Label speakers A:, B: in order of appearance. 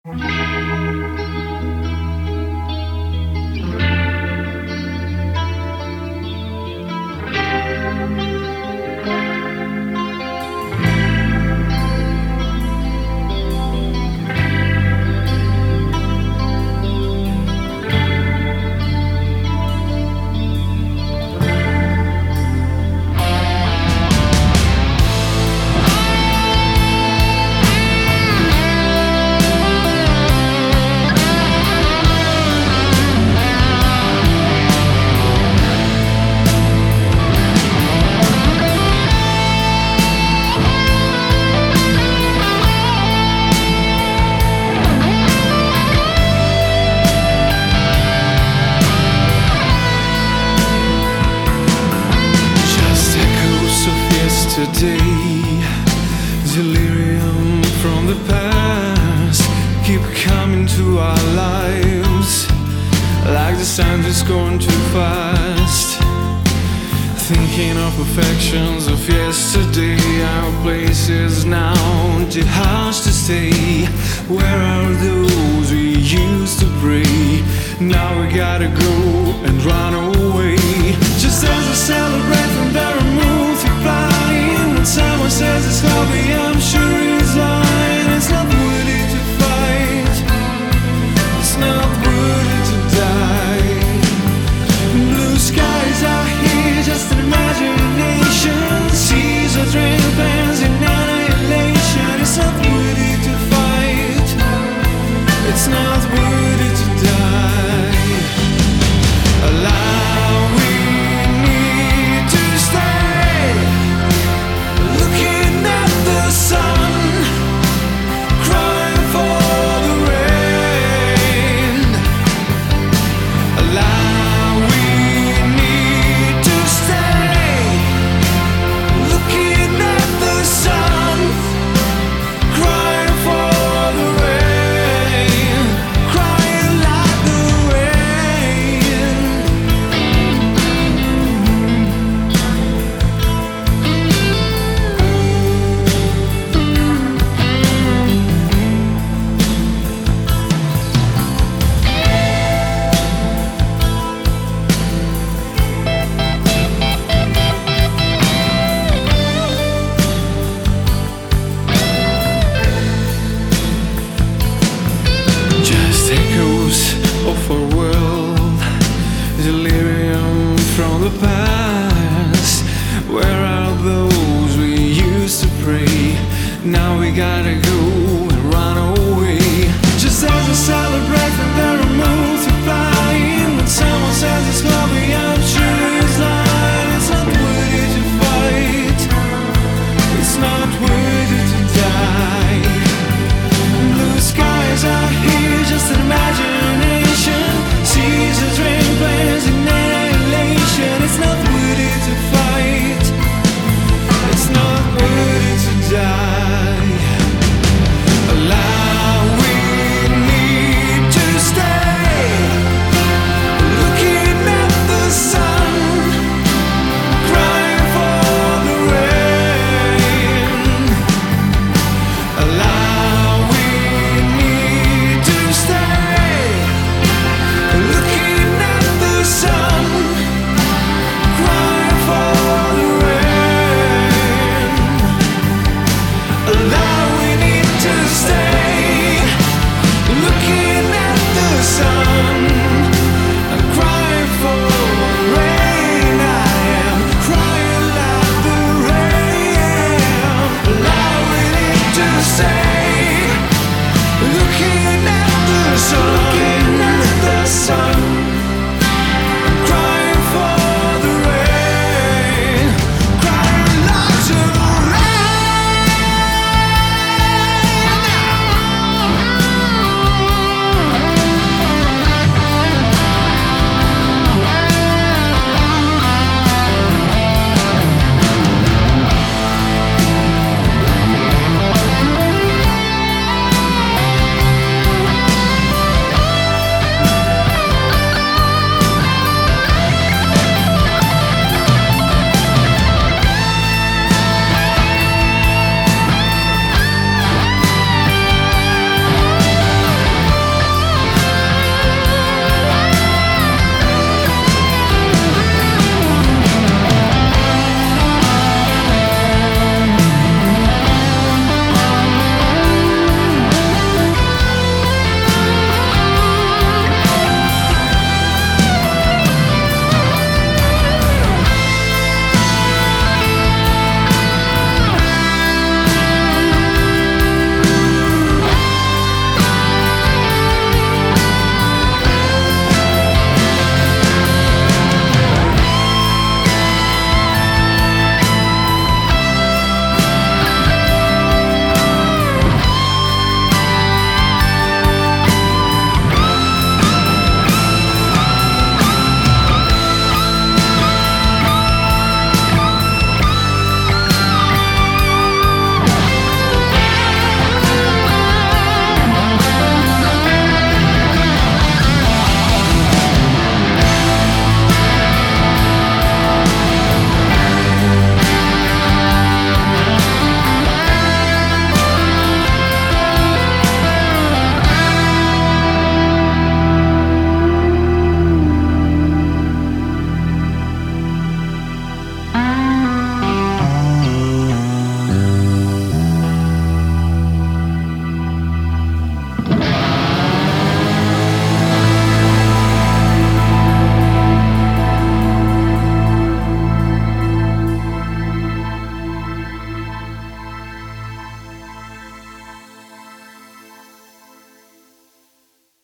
A: Just echoes of yesterday, delirium from the past keep coming to our lives like the sun is going too fast. Thinking of perfections of yesterday, our places now, the house to stay. Where are those we used to pray? Now we gotta go and run away. Just as we celebrate from the multiplying, when someone says it's healthy, I'm sure he's lying. It's not worthy to fight, it's not worthy to die. Blue skies are here, just an imagination. Seas are drained, plans in annihilation. It's not worthy to fight, it's not worthy to die. Allow we need to stay, looking at the sun, crying for the rain. Allow we need to stay, looking at the sun, crying for the rain, crying like the rain. Just echoes of our world, delirium from the past.